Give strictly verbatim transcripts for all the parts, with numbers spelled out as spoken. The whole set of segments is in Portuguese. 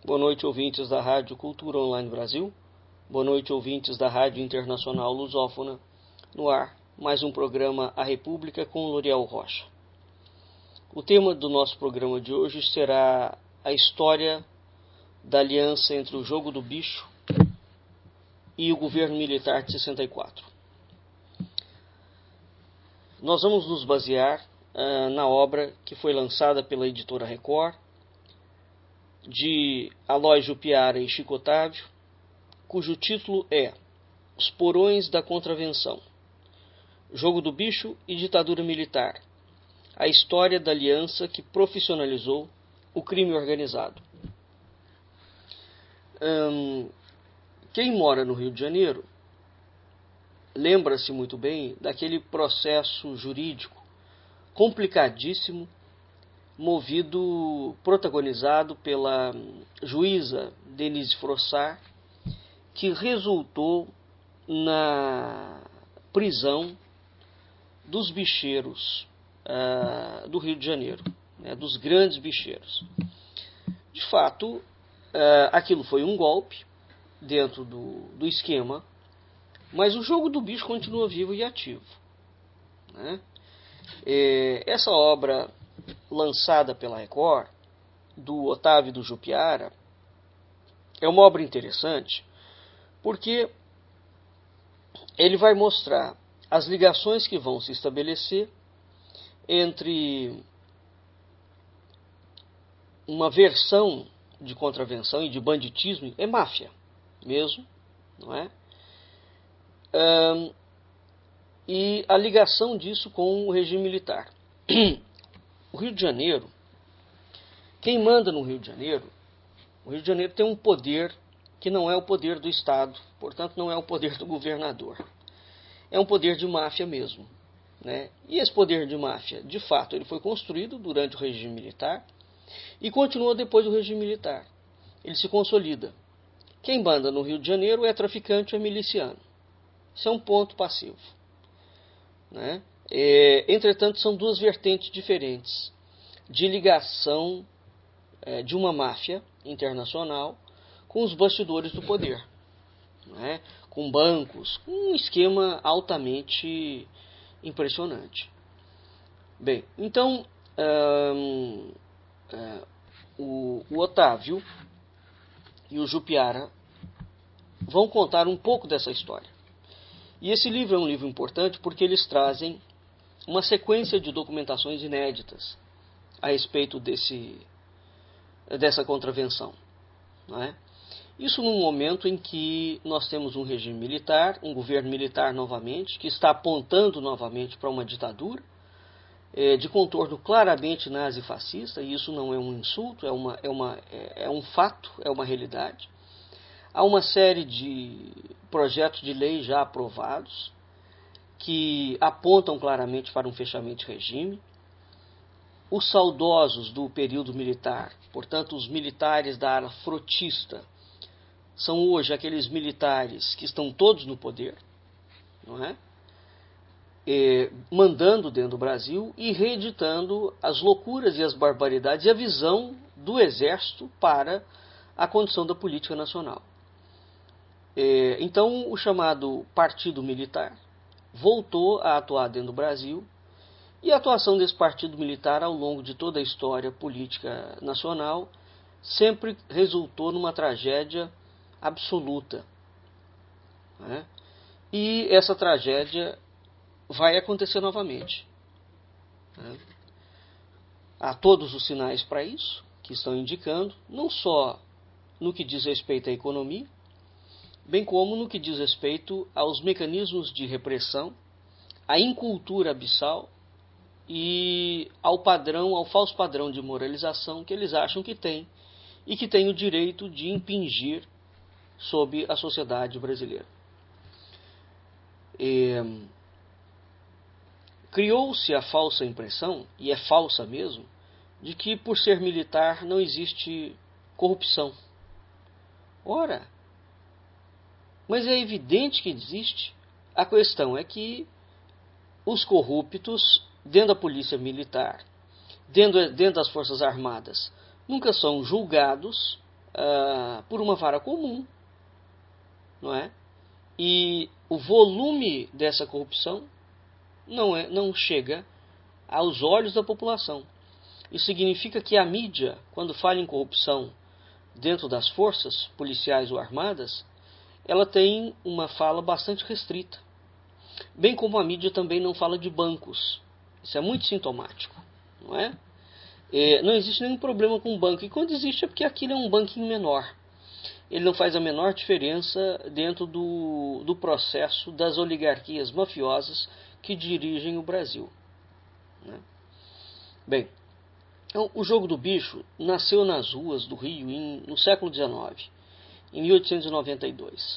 Boa noite, ouvintes da Rádio Cultura Online Brasil. Boa noite, ouvintes da Rádio Internacional Lusófona. No ar, mais um programa A República com Loriel Rocha. O tema do nosso programa de hoje será a história da aliança entre o Jogo do Bicho e o governo militar de sessenta e quatro. Nós vamos nos basear uh, na obra que foi lançada pela editora Record, de Aloysio Piara e Chico Otávio, cujo título é Os Porões da Contravenção, Jogo do Bicho e Ditadura Militar, a história da aliança que profissionalizou o crime organizado. Hum, quem mora no Rio de Janeiro lembra-se muito bem daquele processo jurídico complicadíssimo, movido, protagonizado pela juíza Denise Frossard, que resultou na prisão dos bicheiros uh, do Rio de Janeiro, né, dos grandes bicheiros. De fato, uh, aquilo foi um golpe dentro do, do esquema, mas o jogo do bicho continua vivo e ativo, né? E essa obra lançada pela Record, do Otávio e do Jupiara, é uma obra interessante porque ele vai mostrar as ligações que vão se estabelecer entre uma versão de contravenção e de banditismo, é máfia mesmo, não é? Um, e a ligação disso com o regime militar. O Rio de Janeiro, quem manda no Rio de Janeiro, o Rio de Janeiro tem um poder que não é o poder do Estado, portanto não é o poder do governador. É um poder de máfia mesmo, né? E esse poder de máfia, de fato, ele foi construído durante o regime militar e continuou depois do regime militar. Ele se consolida. Quem manda no Rio de Janeiro é traficante ou é miliciano. Isso é um ponto passivo, né? É, entretanto, são duas vertentes diferentes de ligação é, de uma máfia internacional com os bastidores do poder, né? Com bancos, um esquema altamente impressionante. Bem, então hum, hum, o, o Otávio e o Jupiara vão contar um pouco dessa história. E esse livro é um livro importante porque eles trazem uma sequência de documentações inéditas a respeito desse, dessa contravenção, não é? Isso num momento em que nós temos um regime militar, um governo militar novamente, que está apontando novamente para uma ditadura, é, de contorno claramente nazi-fascista, e isso não é um insulto, é, uma, é, uma, é, é um fato, é uma realidade. Há uma série de projetos de lei já aprovados que apontam claramente para um fechamento de regime. Os saudosos do período militar, portanto os militares da ala frotista, são hoje aqueles militares que estão todos no poder, não é? É, mandando dentro do Brasil e reeditando as loucuras e as barbaridades e a visão do exército para a condição da política nacional. É, então, o chamado Partido Militar voltou a atuar dentro do Brasil, e a atuação desse partido militar ao longo de toda a história política nacional sempre resultou numa tragédia absoluta, né? E essa tragédia vai acontecer novamente, né? Há todos os sinais para isso, que estão indicando, não só no que diz respeito à economia, bem como no que diz respeito aos mecanismos de repressão, à incultura abissal e ao padrão, ao falso padrão de moralização que eles acham que têm e que têm o direito de impingir sobre a sociedade brasileira. É, criou-se a falsa impressão, e é falsa mesmo, de que por ser militar não existe corrupção. Ora, mas é evidente que existe. A questão é que os corruptos dentro da polícia militar, dentro, dentro das forças armadas, nunca são julgados uh, por uma vara comum, não é? E o volume dessa corrupção não, é, não chega aos olhos da população. Isso significa que a mídia, quando fala em corrupção dentro das forças policiais ou armadas, ela tem uma fala bastante restrita. Bem como a mídia também não fala de bancos. Isso é muito sintomático, não é? É, não existe nenhum problema com o banco. E quando existe é porque aquilo é um banquinho menor. Ele não faz a menor diferença dentro do, do processo das oligarquias mafiosas que dirigem o Brasil, né? Bem, então, o jogo do bicho nasceu nas ruas do Rio em, no século dezenove, em mil oitocentos e noventa e dois.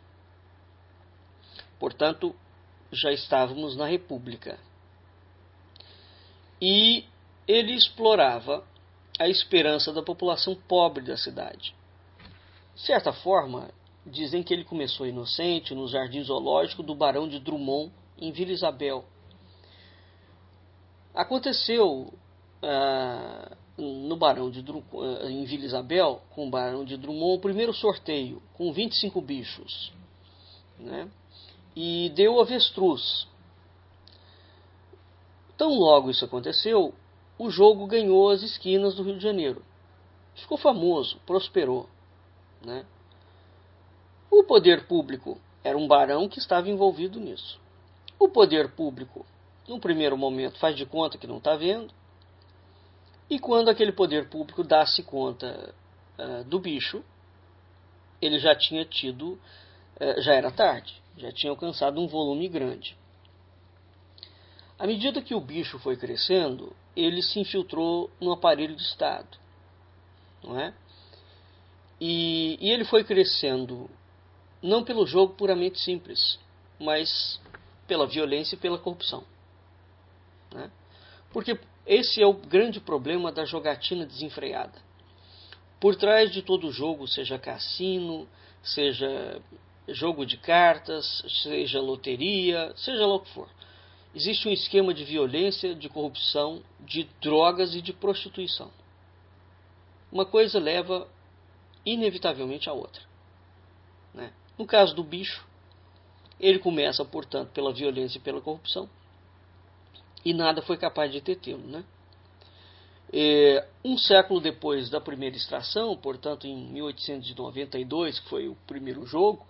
Portanto, já estávamos na República. E ele explorava a esperança da população pobre da cidade. De certa forma, dizem que ele começou inocente no jardim zoológico do Barão de Drummond, em Vila Isabel. Aconteceu ah, no Barão de Drummond, em Vila Isabel, com o Barão de Drummond, o primeiro sorteio, com vinte e cinco bichos, né? E deu avestruz. Tão logo isso aconteceu, o jogo ganhou as esquinas do Rio de Janeiro. Ficou famoso, prosperou, né? O poder público era um barão que estava envolvido nisso. O poder público, num primeiro momento, faz de conta que não está vendo. E quando aquele poder público dá-se conta uh, do bicho, ele já tinha tido, uh, já era tarde, já tinha alcançado um volume grande. À medida que o bicho foi crescendo, ele se infiltrou no aparelho de Estado, não é? E, e ele foi crescendo não pelo jogo puramente simples, mas pela violência e pela corrupção, né? Porque esse é o grande problema da jogatina desenfreada. Por trás de todo jogo, seja cassino, seja jogo de cartas, seja loteria, seja lá o que for, existe um esquema de violência, de corrupção, de drogas e de prostituição. Uma coisa leva inevitavelmente à outra, né? No caso do bicho, ele começa, portanto, pela violência e pela corrupção, e nada foi capaz de detê-lo, né? É, um século depois da primeira extração, portanto em mil oitocentos e noventa e dois, que foi o primeiro jogo,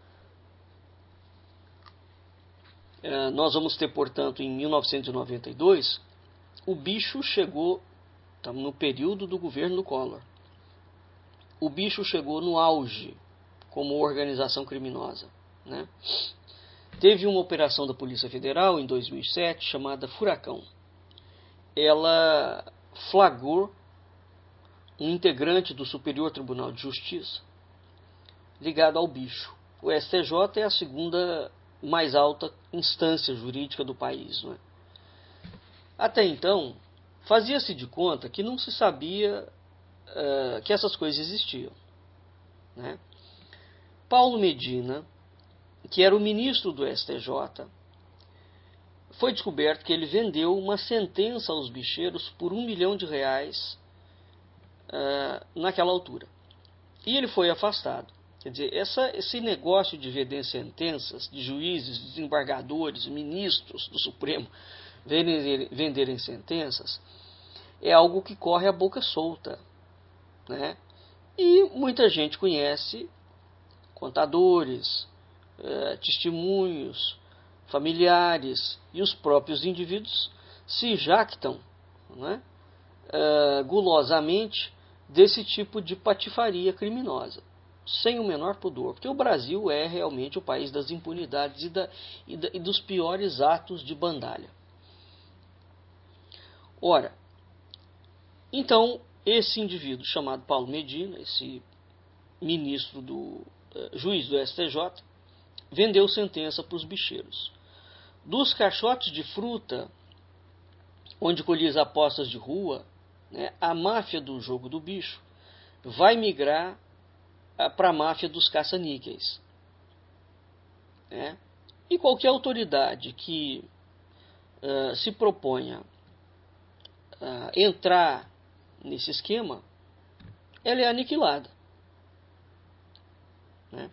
é, nós vamos ter, portanto, em mil novecentos e noventa e dois, o bicho chegou, estamos no período do governo do Collor, o bicho chegou no auge como organização criminosa, né? Teve uma operação da Polícia Federal em dois mil e sete chamada Furacão. Ela flagrou um integrante do Superior Tribunal de Justiça ligado ao bicho. O S T J é a segunda mais alta instância jurídica do país, não é? Até então, fazia-se de conta que não se sabia uh, que essas coisas existiam, né? Paulo Medina, que era o ministro do S T J, foi descoberto que ele vendeu uma sentença aos bicheiros por um milhão de reais uh, naquela altura. E ele foi afastado. Quer dizer, essa, esse negócio de vender sentenças, de juízes, desembargadores, ministros do Supremo venderem, venderem sentenças, é algo que corre a boca solta, né? E muita gente conhece contadores, eh, testemunhos, familiares e os próprios indivíduos se jactam, né, eh, gulosamente desse tipo de patifaria criminosa, sem o menor pudor, porque o Brasil é realmente o país das impunidades e, da, e, da, e dos piores atos de bandalha. Ora, então, esse indivíduo chamado Paulo Medina, esse ministro do uh, juiz do S T J, vendeu sentença para os bicheiros. Dos caixotes de fruta, onde colhia as apostas de rua, né, a máfia do jogo do bicho vai migrar para a máfia dos caça-níqueis, né? E qualquer autoridade que uh, se proponha uh, entrar nesse esquema, ela é aniquilada, né?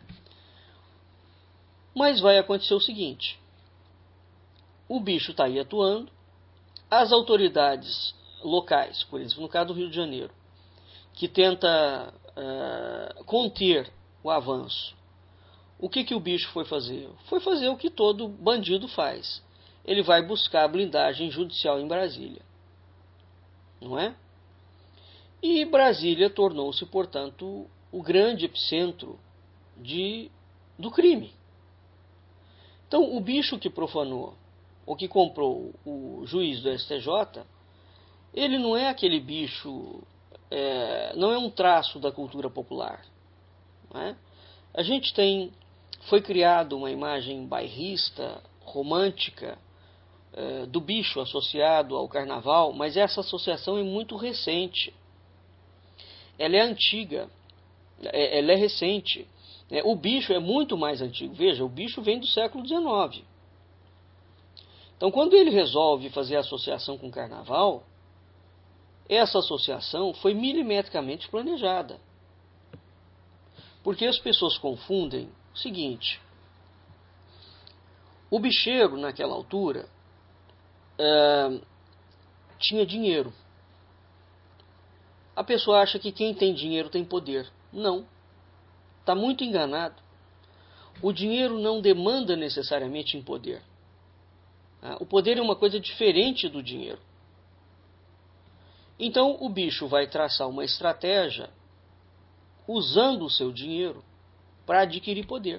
Mas vai acontecer o seguinte: o bicho está aí atuando, as autoridades locais, por exemplo, no caso do Rio de Janeiro, que tenta uh, conter o avanço, o que, que o bicho foi fazer? Foi fazer o que todo bandido faz. Ele vai buscar a blindagem judicial em Brasília, não é? E Brasília tornou-se, portanto, o grande epicentro de, do crime. Então, o bicho que profanou, ou que comprou o juiz do S T J, ele não é aquele bicho, é, não é um traço da cultura popular. Não é? A gente tem, foi criado uma imagem bairrista, romântica, é, do bicho associado ao carnaval, mas essa associação é muito recente. Ela é antiga, é, ela é recente. É, o bicho é muito mais antigo. Veja, o bicho vem do século dezenove. Então, quando ele resolve fazer a associação com o carnaval, essa associação foi milimetricamente planejada. Porque as pessoas confundem o seguinte: o bicheiro, naquela altura, é, tinha dinheiro. A pessoa acha que quem tem dinheiro tem poder. Não. Está muito enganado. O dinheiro não demanda necessariamente em poder. O poder é uma coisa diferente do dinheiro. Então o bicho vai traçar uma estratégia usando o seu dinheiro para adquirir poder.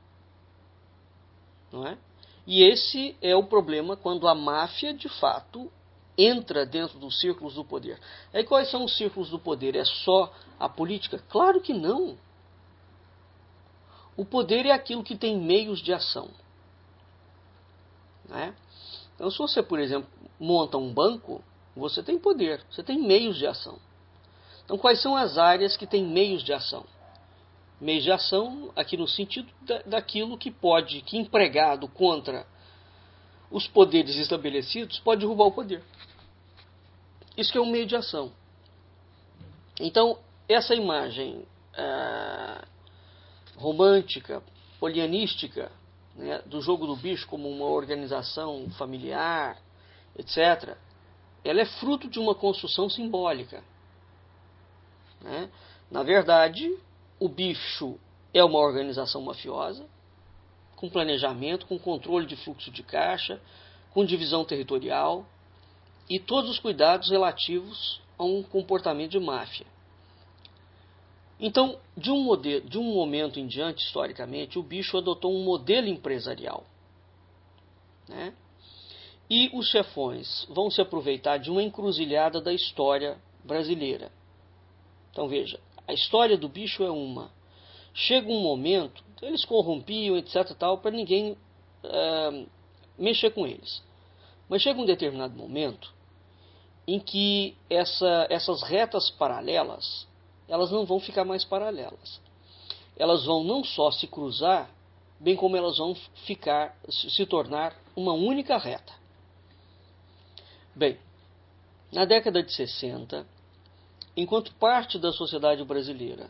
Não é? E esse é o problema quando a máfia, de fato, entra dentro dos círculos do poder. Aí quais são os círculos do poder? É só a política? Claro que não. O poder é aquilo que tem meios de ação. Não é? Então, se você, por exemplo, monta um banco, você tem poder, você tem meios de ação. Então, quais são as áreas que têm meios de ação? Meios de ação, aqui no sentido da, daquilo que pode, que empregado contra os poderes estabelecidos, pode derrubar o poder. Isso que é um meio de ação. Então, essa imagem ah, romântica, polianística, né, do jogo do bicho como uma organização familiar, etcétera, ela é fruto de uma construção simbólica. Né? Na verdade, o bicho é uma organização mafiosa, com planejamento, com controle de fluxo de caixa, com divisão territorial e todos os cuidados relativos a um comportamento de máfia. Então, de um, modelo, de um momento em diante, historicamente, o bicho adotou um modelo empresarial. Né? E os chefões vão se aproveitar de uma encruzilhada da história brasileira. Então veja, a história do bicho é uma. Chega um momento, eles corrompiam, etc, tal, para ninguém uh, mexer com eles. Mas chega um determinado momento em que essa, essas retas paralelas, elas não vão ficar mais paralelas. Elas vão não só se cruzar, bem como elas vão ficar, se tornar uma única reta. Bem, na década de sessenta, enquanto parte da sociedade brasileira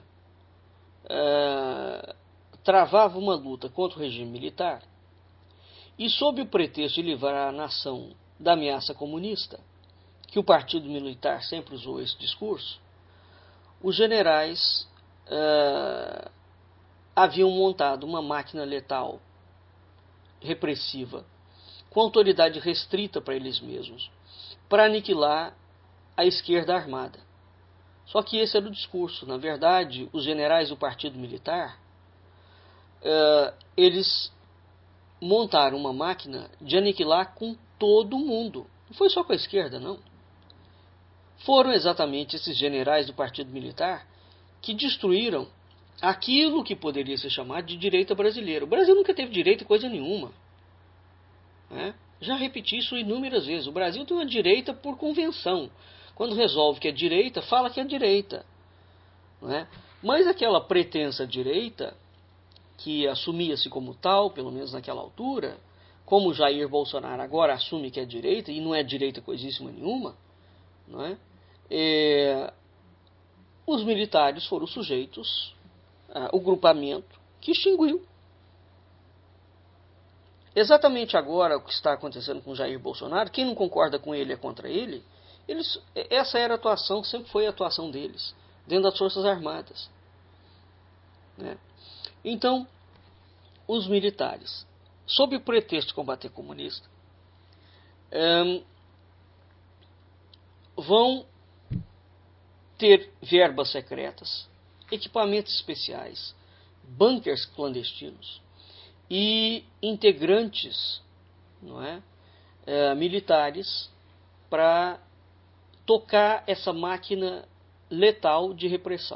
uh, travava uma luta contra o regime militar, e sob o pretexto de livrar a nação da ameaça comunista, que o partido militar sempre usou esse discurso, os generais uh, haviam montado uma máquina letal, repressiva, com autoridade restrita para eles mesmos, para aniquilar a esquerda armada. Só que esse era o discurso. Na verdade, os generais do partido militar, uh, eles montaram uma máquina de aniquilar com todo mundo. Não foi só com a esquerda, não. Foram exatamente esses generais do partido militar que destruíram aquilo que poderia ser chamado de direita brasileira. O Brasil nunca teve direita coisa nenhuma. Né? Já repeti isso inúmeras vezes. O Brasil tem uma direita por convenção. Quando resolve que é direita, fala que é direita. Né? Mas aquela pretensa direita, que assumia-se como tal, pelo menos naquela altura, como Jair Bolsonaro agora assume que é direita, e não é direita coisíssima nenhuma, não é? É, os militares foram sujeitos, ah, o grupamento que extinguiu. Exatamente agora o que está acontecendo com Jair Bolsonaro, quem não concorda com ele é contra ele, eles, essa era a atuação, sempre foi a atuação deles, dentro das Forças Armadas. Né? Então, os militares, sob o pretexto de combater comunista, hum, vão ter verbas secretas, equipamentos especiais, bunkers clandestinos e integrantes, não é, é, militares para tocar essa máquina letal de repressão.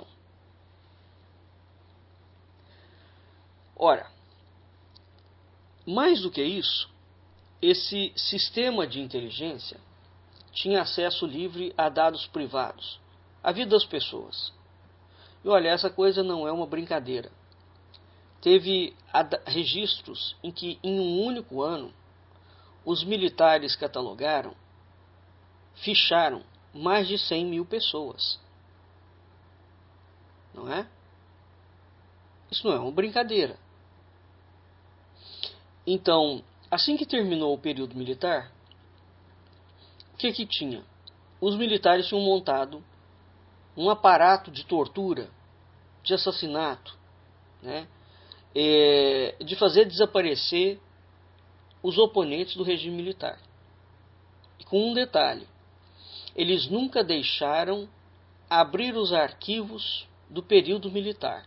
Ora, mais do que isso, esse sistema de inteligência tinha acesso livre a dados privados, a vida das pessoas. E olha, essa coisa não é uma brincadeira. Teve registros em que, em um único ano, os militares catalogaram, ficharam mais de cem mil pessoas. Não é? Isso não é uma brincadeira. Então, assim que terminou o período militar, o que que tinha? Os militares tinham montado um aparato de tortura, de assassinato, né? É, de fazer desaparecer os oponentes do regime militar. E com um detalhe, eles nunca deixaram abrir os arquivos do período militar.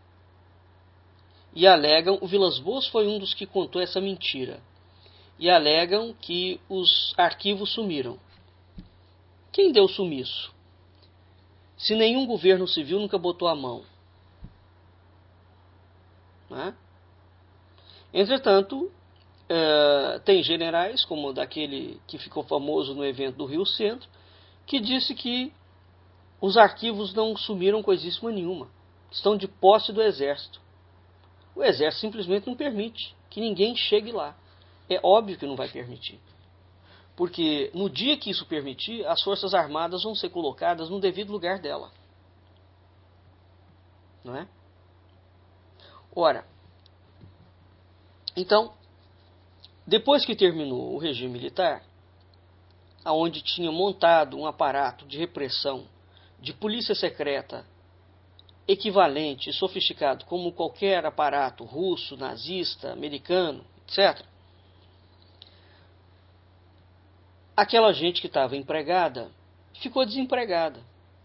E alegam, o Vilas Boas foi um dos que contou essa mentira, e alegam que os arquivos sumiram. Quem deu sumiço? Se nenhum governo civil nunca botou a mão. Né? Entretanto, uh, tem generais, como daquele que ficou famoso no evento do Rio Centro, que disse que os arquivos não sumiram coisíssima nenhuma, estão de posse do Exército. O Exército simplesmente não permite que ninguém chegue lá. É óbvio que não vai permitir. Porque no dia que isso permitir, as Forças Armadas vão ser colocadas no devido lugar dela. Não é? Ora, então, depois que terminou o regime militar, aonde tinha montado um aparato de repressão, de polícia secreta, equivalente e sofisticado como qualquer aparato russo, nazista, americano, etcétera, aquela gente que estava empregada ficou desempregada.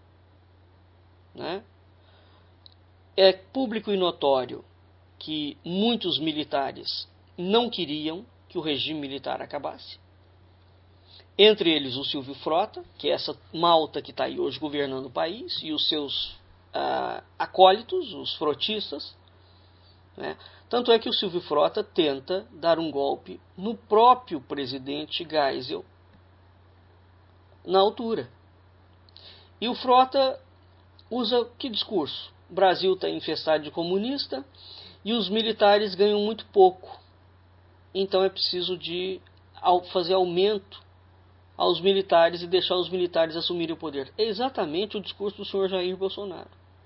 Né? É público e notório que muitos militares não queriam que o regime militar acabasse. Entre eles o Silvio Frota, que é essa malta que está aí hoje governando o país, e os seus uh, acólitos, os frotistas. Né? Tanto é que o Silvio Frota tenta dar um golpe no próprio presidente Geisel na altura. E o Frota usa que discurso? O Brasil está infestado de comunista e os militares ganham muito pouco. Então é preciso de fazer aumento aos militares e deixar os militares assumirem o poder. É exatamente o discurso do senhor Jair Bolsonaro,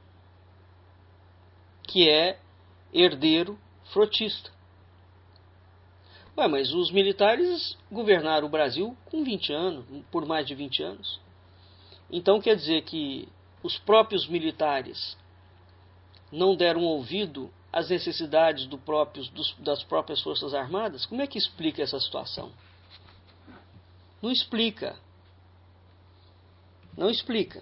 que é herdeiro frotista. Ué, mas os militares governaram o Brasil com vinte anos, por mais de vinte anos. Então quer dizer que os próprios militares não deram ouvido às necessidades do próprios, dos, das próprias Forças Armadas? Como é que explica essa situação? Não explica. Não explica.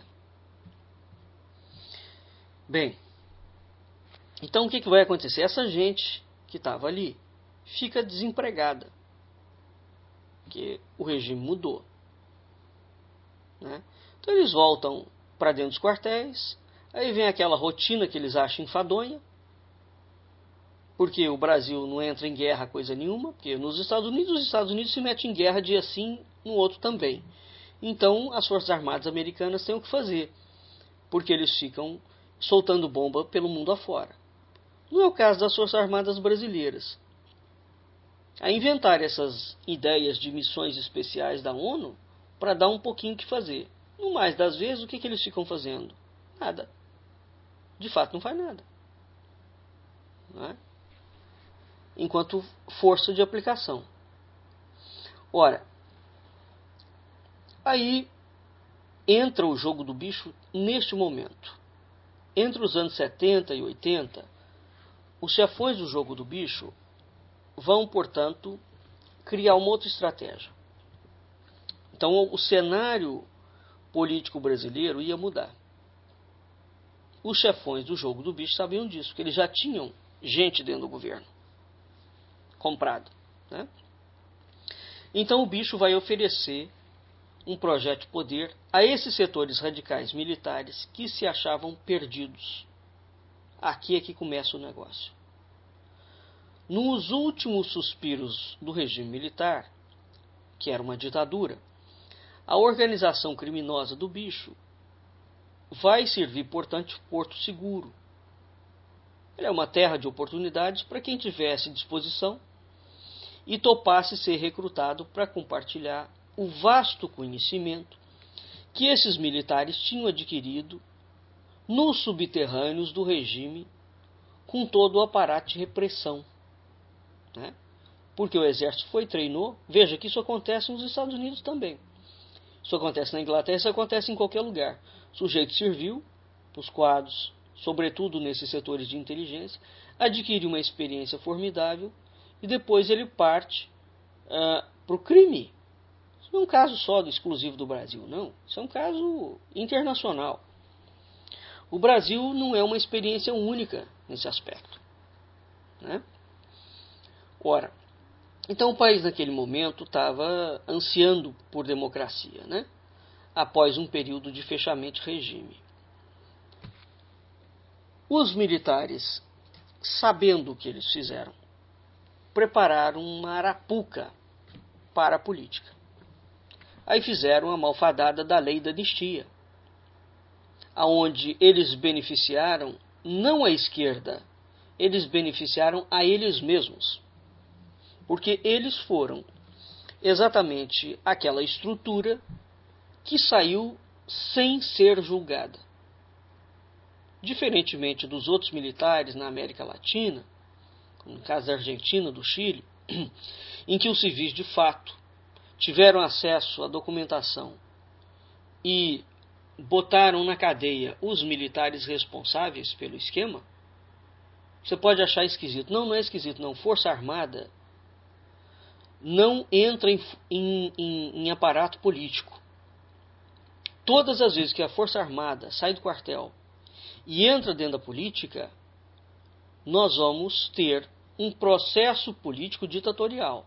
Bem, então o que, que vai acontecer? Essa gente que estava ali fica desempregada, porque o regime mudou. Né? Então eles voltam para dentro dos quartéis, aí vem aquela rotina que eles acham enfadonha, porque o Brasil não entra em guerra coisa nenhuma, porque nos Estados Unidos, os Estados Unidos se metem em guerra dia sim, no outro também. Então as Forças Armadas americanas têm o que fazer, porque eles ficam soltando bomba pelo mundo afora. Não é o caso das Forças Armadas brasileiras. A inventar essas ideias de missões especiais da ONU para dar um pouquinho o que fazer. No mais das vezes, o que, que eles ficam fazendo? Nada. De fato, não faz nada. Não é? enquanto força de aplicação. Ora, aí entra o jogo do bicho neste momento. Entre os anos setenta e oitenta, os chefões do jogo do bicho vão, portanto, criar uma outra estratégia. Então, o cenário político brasileiro ia mudar. Os chefões do jogo do bicho sabiam disso, porque eles já tinham gente dentro do governo, comprado, né? Então, o bicho vai oferecer um projeto de poder a esses setores radicais militares que se achavam perdidos. Aqui é que começa o negócio. Nos últimos suspiros do regime militar, que era uma ditadura, a organização criminosa do bicho vai servir, portanto, de porto seguro. Ele é uma terra de oportunidades para quem tivesse disposição e topasse ser recrutado para compartilhar o vasto conhecimento que esses militares tinham adquirido nos subterrâneos do regime, com todo o aparato de repressão, né? Porque o exército foi e treinou. Veja que isso acontece nos Estados Unidos também. Isso acontece na Inglaterra, isso acontece em qualquer lugar. O sujeito serviu nos quadros, sobretudo nesses setores de inteligência, adquire uma experiência formidável e depois ele parte uh, para o crime. Isso não é um caso só do exclusivo do Brasil, não. Isso é um caso internacional. O Brasil não é uma experiência única nesse aspecto, né? Ora, então o país naquele momento estava ansiando por democracia, né? Após um período de fechamento de regime. Os militares, sabendo o que eles fizeram, prepararam uma arapuca para a política. Aí fizeram a malfadada da lei da anistia, aonde eles beneficiaram não a esquerda, eles beneficiaram a eles mesmos. Porque eles foram exatamente aquela estrutura que saiu sem ser julgada. Diferentemente dos outros militares na América Latina, como no caso da Argentina, do Chile, em que os civis de fato tiveram acesso à documentação e botaram na cadeia os militares responsáveis pelo esquema, você pode achar esquisito. Não, não é esquisito, não. Força Armada não entra em, em, em, em aparato político. Todas as vezes que a Força Armada sai do quartel e entra dentro da política, nós vamos ter um processo político ditatorial.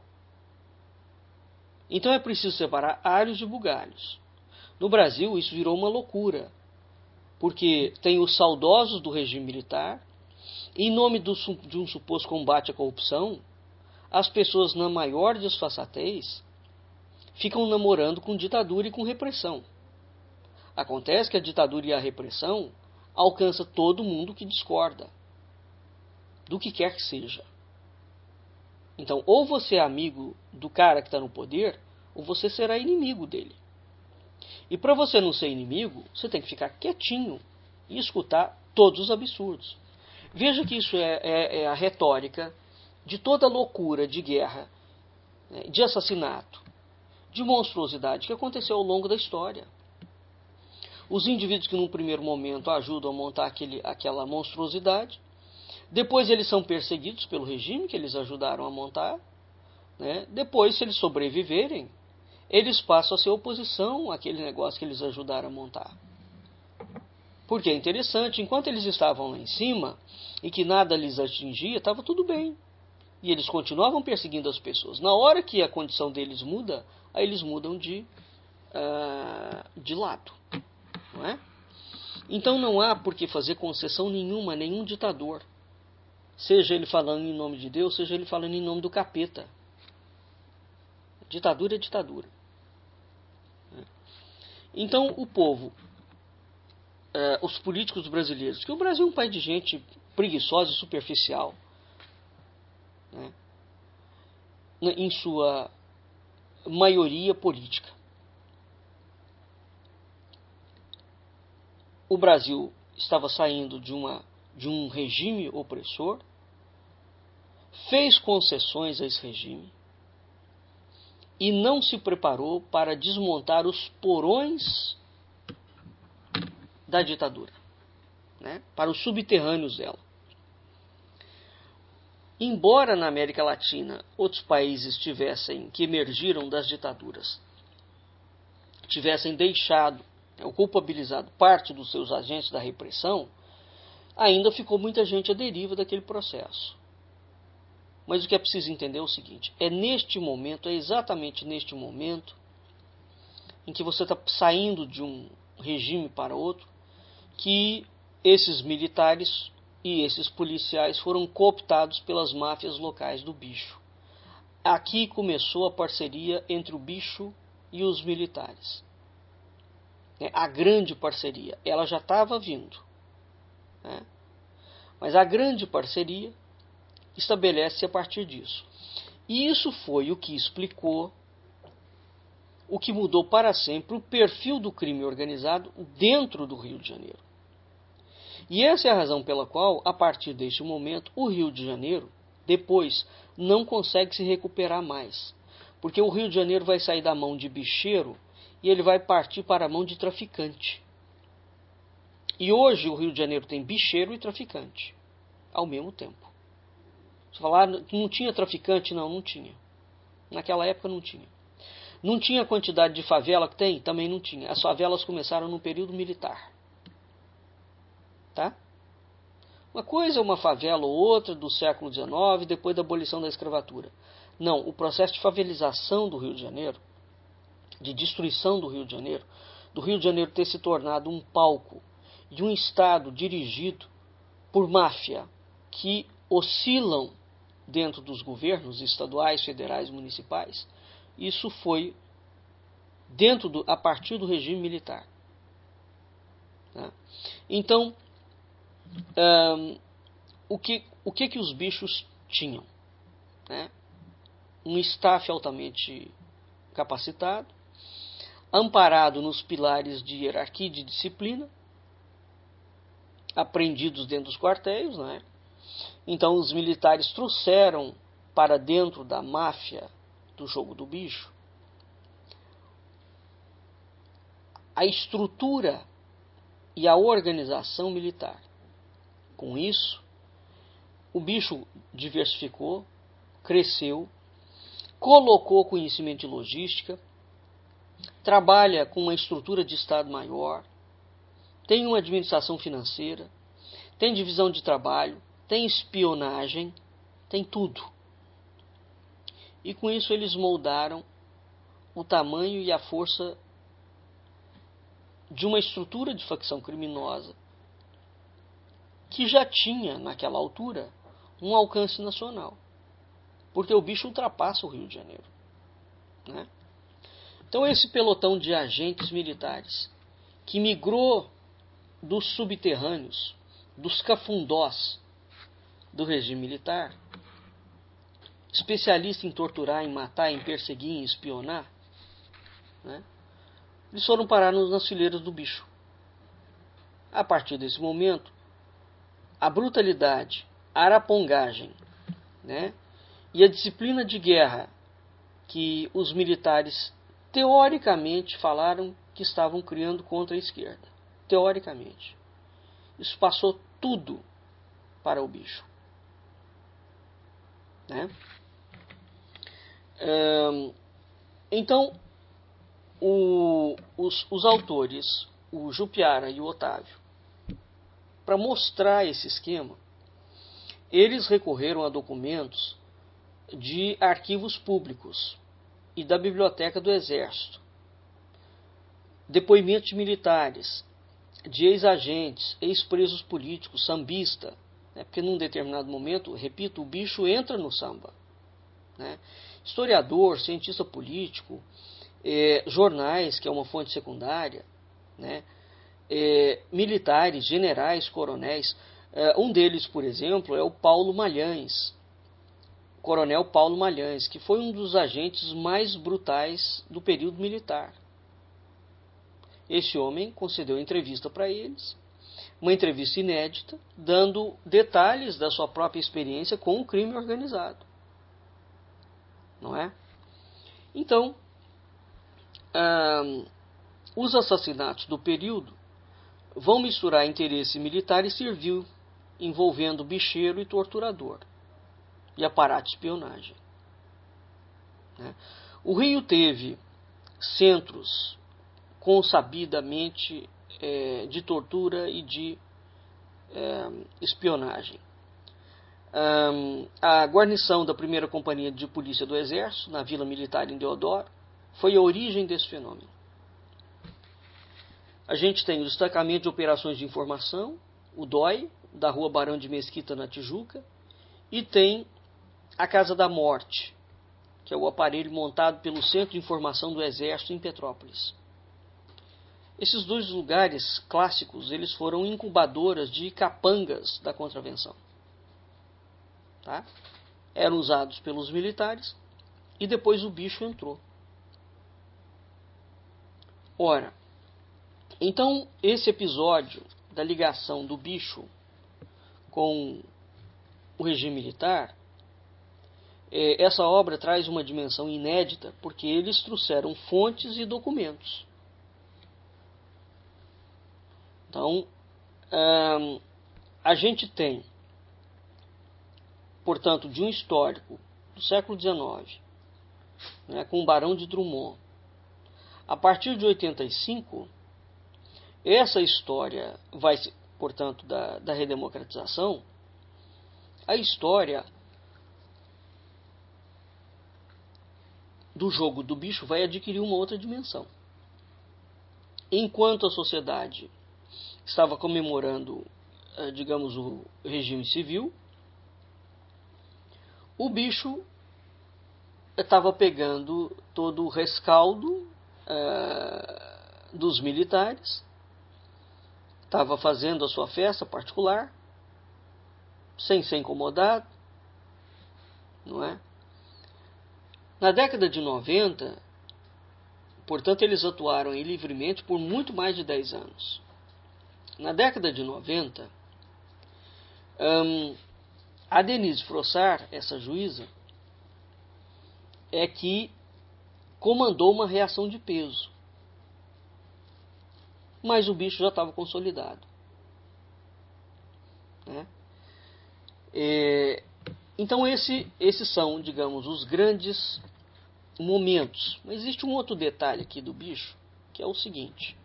Então é preciso separar alhos de bugalhos. No Brasil isso virou uma loucura, porque tem os saudosos do regime militar, e em nome do, de um suposto combate à corrupção, as pessoas na maior desfaçatez ficam namorando com ditadura e com repressão. Acontece que a ditadura e a repressão alcança todo mundo que discorda, do que quer que seja. Então, ou você é amigo do cara que está no poder, ou você será inimigo dele. E para você não ser inimigo, você tem que ficar quietinho e escutar todos os absurdos. Veja que isso é, é, é a retórica de toda loucura de guerra, de assassinato, de monstruosidade que aconteceu ao longo da história. Os indivíduos que num primeiro momento ajudam a montar aquele, aquela monstruosidade, depois eles são perseguidos pelo regime que eles ajudaram a montar, né? Depois, se eles sobreviverem, eles passam a ser oposição àquele negócio que eles ajudaram a montar. Porque é interessante, enquanto eles estavam lá em cima e que nada lhes atingia, estava tudo bem. E eles continuavam perseguindo as pessoas. Na hora que a condição deles muda, aí eles mudam de, uh, de lado. Não é? Então não há por que fazer concessão nenhuma a nenhum ditador. Seja ele falando em nome de Deus, seja ele falando em nome do capeta. Ditadura é ditadura. Então o povo, uh, os políticos brasileiros, que o Brasil é um país de gente preguiçosa e superficial, né, em sua maioria política. O Brasil estava saindo de, uma, de um regime opressor, fez concessões a esse regime e não se preparou para desmontar os porões da ditadura, né, para os subterrâneos dela. Embora na América Latina outros países tivessem, que emergiram das ditaduras, tivessem deixado, ou culpabilizado parte dos seus agentes da repressão, ainda ficou muita gente à deriva daquele processo. Mas o que é preciso entender é o seguinte: é neste momento, é exatamente neste momento, em que você está saindo de um regime para outro, que esses militares e esses policiais foram cooptados pelas máfias locais do bicho. Aqui começou a parceria entre o bicho e os militares. A grande parceria, ela já estava vindo, né? Mas a grande parceria estabelece-se a partir disso. E isso foi o que explicou, o que mudou para sempre o perfil do crime organizado dentro do Rio de Janeiro. E essa é a razão pela qual, a partir deste momento, o Rio de Janeiro, depois, não consegue se recuperar mais. Porque o Rio de Janeiro vai sair da mão de bicheiro e ele vai partir para a mão de traficante. E hoje o Rio de Janeiro tem bicheiro e traficante, ao mesmo tempo. Você falar, não tinha traficante? Não, não tinha. Naquela época não tinha. Não tinha a quantidade de favela que tem? Também não tinha. As favelas começaram no período militar. Tá? Uma coisa é uma favela ou outra do século dezenove, depois da abolição da escravatura. Não, o processo de favelização do Rio de Janeiro, de destruição do Rio de Janeiro, do Rio de Janeiro ter se tornado um palco de um Estado dirigido por máfia que oscilam dentro dos governos estaduais, federais, municipais, isso foi dentro do, a partir do regime militar. Tá? Então, um, o, que, o que que os bichos tinham? Né? Um staff altamente capacitado, amparado nos pilares de hierarquia e de disciplina, aprendidos dentro dos quartéis, né? Então os militares trouxeram para dentro da máfia do jogo do bicho a estrutura e a organização militar. Com isso, o bicho diversificou, cresceu, colocou conhecimento de logística, trabalha com uma estrutura de Estado maior, tem uma administração financeira, tem divisão de trabalho, tem espionagem, tem tudo. E com isso eles moldaram o tamanho e a força de uma estrutura de facção criminosa que já tinha, naquela altura, um alcance nacional. Porque o bicho ultrapassa o Rio de Janeiro. Né? Então esse pelotão de agentes militares que migrou dos subterrâneos, dos cafundós do regime militar, especialista em torturar, em matar, em perseguir, em espionar, né? Eles foram parar nas fileiras do bicho. A partir desse momento, a brutalidade, a arapongagem, né, e a disciplina de guerra que os militares teoricamente falaram que estavam criando contra a esquerda. Teoricamente. Isso passou tudo para o bicho. Né? Então, o, os, os autores, o Jupiara e o Otávio, para mostrar esse esquema, eles recorreram a documentos de arquivos públicos e da Biblioteca do Exército, depoimentos de militares, de ex-agentes, ex-presos políticos, sambista, né, porque num determinado momento, repito, o bicho entra no samba. Né? Historiador, cientista político, é, jornais, que é uma fonte secundária, né? É, militares, generais, coronéis. É, um deles, por exemplo, é o Paulo Malhães, Coronel Paulo Malhães, que foi um dos agentes mais brutais do período militar. Esse homem concedeu entrevista para eles, uma entrevista inédita, dando detalhes da sua própria experiência com o crime organizado. Não é? Então, ah, os assassinatos do período vão misturar interesse militar e civil, envolvendo bicheiro e torturador, e aparato de espionagem. Né? O Rio teve centros consabidamente é, de tortura e de é, espionagem. Um, a guarnição da primeira companhia de polícia do Exército, na Vila Militar em Deodoro, foi a origem desse fenômeno. A gente tem o destacamento de operações de informação, o D O I, da Rua Barão de Mesquita, na Tijuca, e tem a Casa da Morte, que é o aparelho montado pelo Centro de Informação do Exército em Petrópolis. Esses dois lugares clássicos, eles foram incubadoras de capangas da contravenção. Tá? Eram usados pelos militares e depois o bicho entrou. Ora, então esse episódio da ligação do bicho com o regime militar, é, essa obra traz uma dimensão inédita porque eles trouxeram fontes e documentos. Então, hum, a gente tem, portanto, de um histórico do século dezenove, né, com o Barão de Drummond. A partir de oitenta e cinco, essa história vai, portanto, da, da redemocratização, a história do jogo do bicho vai adquirir uma outra dimensão. Enquanto a sociedade estava comemorando, digamos, o regime civil, o bicho estava pegando todo o rescaldo uh, dos militares, estava fazendo a sua festa particular, sem ser incomodado, não é? Na década de noventa, portanto, eles atuaram aí livremente por muito mais de dez anos. Na década de noventa, um, a Denise Frossard, essa juíza, é que comandou uma reação de peso. Mas o bicho já estava consolidado. Né? É, então esse, esses são, digamos, os grandes momentos. Mas existe um outro detalhe aqui do bicho, que é o seguinte.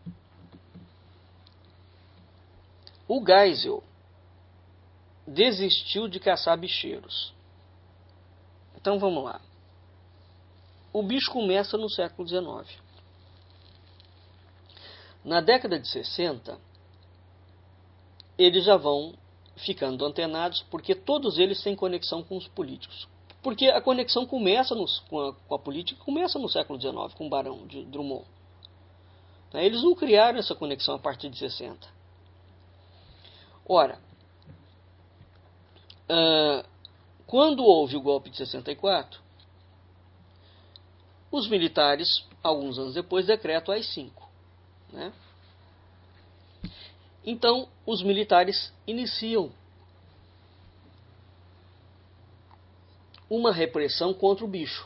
O Geisel desistiu de caçar bicheiros. Então vamos lá. O bicho começa no século dezenove. Na década de sessenta, eles já vão ficando antenados, porque todos eles têm conexão com os políticos. Porque a conexão começa nos, com, a, com a política começa no século dezenove, com o Barão de Drummond. Eles não criaram essa conexão a partir de sessenta. Ora, uh, quando houve o golpe de sessenta e quatro, os militares, alguns anos depois, decretam o A I cinco. Né? Então, os militares iniciam uma repressão contra o bicho.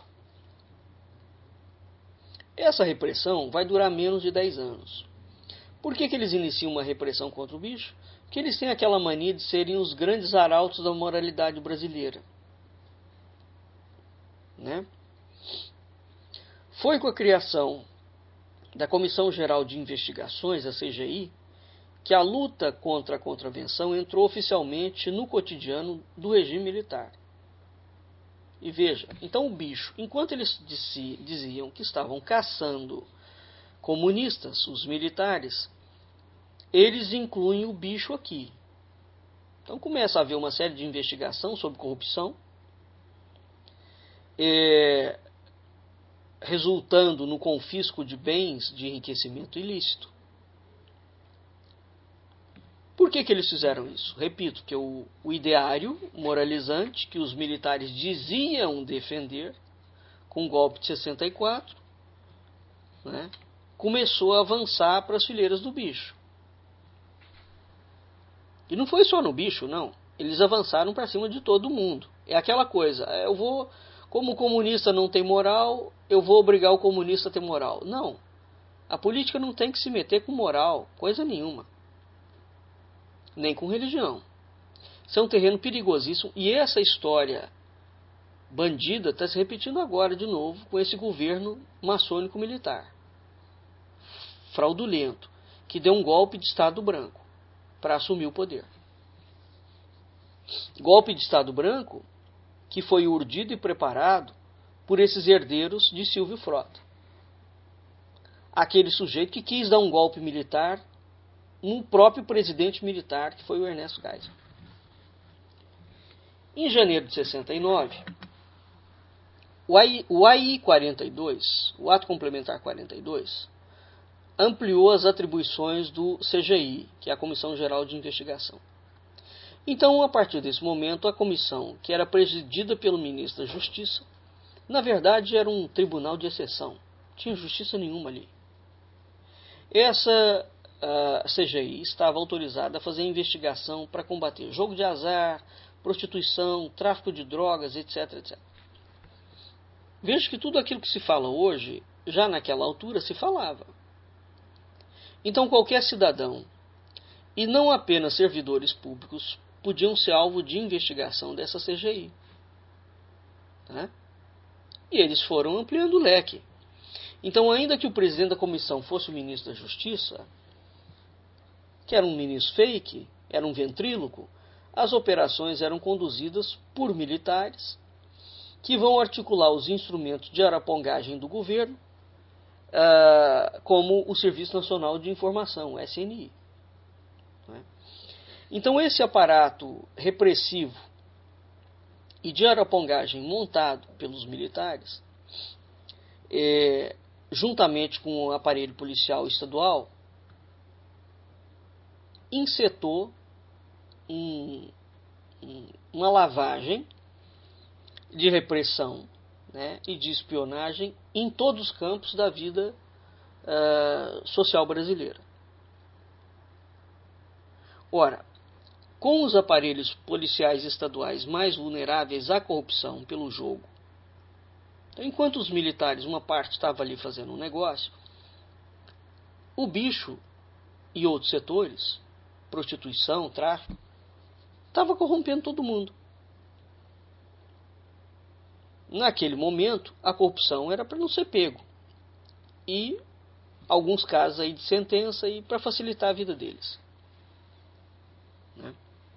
Essa repressão vai durar menos de dez anos. Por que que eles iniciam uma repressão contra o bicho? Porque eles têm aquela mania de serem os grandes arautos da moralidade brasileira. Né? Foi com a criação da Comissão Geral de Investigações, a C G I, que a luta contra a contravenção entrou oficialmente no cotidiano do regime militar. E veja, então o bicho, enquanto eles diziam que estavam caçando comunistas, os militares, eles incluem o bicho aqui. Então começa a haver uma série de investigação sobre corrupção, é, resultando no confisco de bens de enriquecimento ilícito. Por que que eles fizeram isso? Repito, que o, o ideário moralizante que os militares diziam defender com o golpe de sessenta e quatro, né, começou a avançar para as fileiras do bicho. E não foi só no bicho, não. Eles avançaram para cima de todo mundo. É aquela coisa, eu vou, como o comunista não tem moral, eu vou obrigar o comunista a ter moral. Não. A política não tem que se meter com moral, coisa nenhuma. Nem com religião. Isso é um terreno perigosíssimo. E essa história bandida está se repetindo agora de novo com esse governo maçônico militar. Fraudulento. Que deu um golpe de Estado Branco para assumir o poder. Golpe de Estado Branco que foi urdido e preparado por esses herdeiros de Silvio Frota. Aquele sujeito que quis dar um golpe militar no próprio presidente militar, que foi o Ernesto Geisel. Em janeiro de sessenta e nove, o A I quarenta e dois, o Ato Complementar quarenta e dois, ampliou as atribuições do C G I, que é a Comissão Geral de Investigação. Então, a partir desse momento, a comissão, que era presidida pelo ministro da Justiça, na verdade era um tribunal de exceção. Não tinha justiça nenhuma ali. Essa a C G I estava autorizada a fazer investigação para combater jogo de azar, prostituição, tráfico de drogas, etc, etcétera. Veja que tudo aquilo que se fala hoje, já naquela altura se falava. Então qualquer cidadão, e não apenas servidores públicos, podiam ser alvo de investigação dessa C G I. Tá? E eles foram ampliando o leque. Então, ainda que o presidente da comissão fosse o ministro da Justiça, que era um ministro fake, era um ventríloco, as operações eram conduzidas por militares que vão articular os instrumentos de arapongagem do governo, uh, como o Serviço Nacional de Informação, o S N I. Né? Então, esse aparato repressivo e de arapongagem montado pelos militares, é, juntamente com o aparelho policial estadual, insetou um, um, uma lavagem de repressão, né, e de espionagem em todos os campos da vida uh, social brasileira. Ora, com os aparelhos policiais estaduais mais vulneráveis à corrupção pelo jogo, então, enquanto os militares, uma parte estava ali fazendo um negócio, o bicho e outros setores, prostituição, tráfico, estava corrompendo todo mundo. Naquele momento, a corrupção era para não ser pego. E alguns casos aí de sentença e para facilitar a vida deles. Né?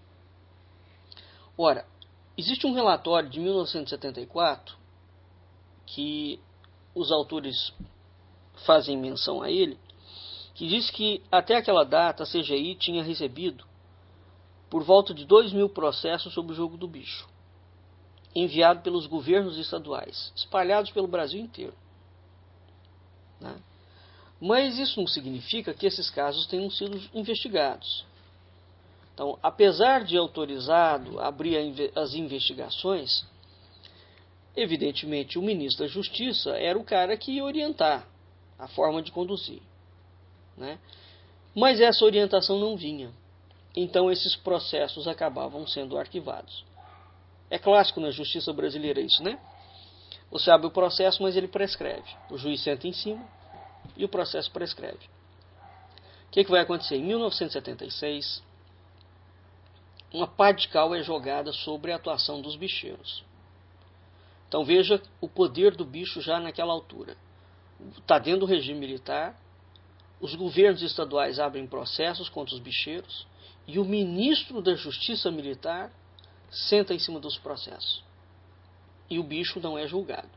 Ora, existe um relatório de mil novecentos e setenta e quatro que os autores fazem menção a ele, que diz que até aquela data a C G I tinha recebido por volta de dois mil processos sobre o jogo do bicho, enviado pelos governos estaduais, espalhados pelo Brasil inteiro. Né? Mas isso não significa que esses casos tenham sido investigados. Então, apesar de autorizado abrir as investigações, evidentemente o ministro da Justiça era o cara que ia orientar a forma de conduzir. Né? Mas essa orientação não vinha. Então esses processos acabavam sendo arquivados. É clássico na justiça brasileira isso, né? Você abre o processo, mas ele prescreve. O juiz senta em cima e o processo prescreve. O que, que vai acontecer? Em mil novecentos e setenta e seis, uma pá de cal é jogada sobre a atuação dos bicheiros. Então veja o poder do bicho já naquela altura. Está dentro do regime militar, os governos estaduais abrem processos contra os bicheiros e o ministro da Justiça Militar senta em cima dos processos. E o bicho não é julgado.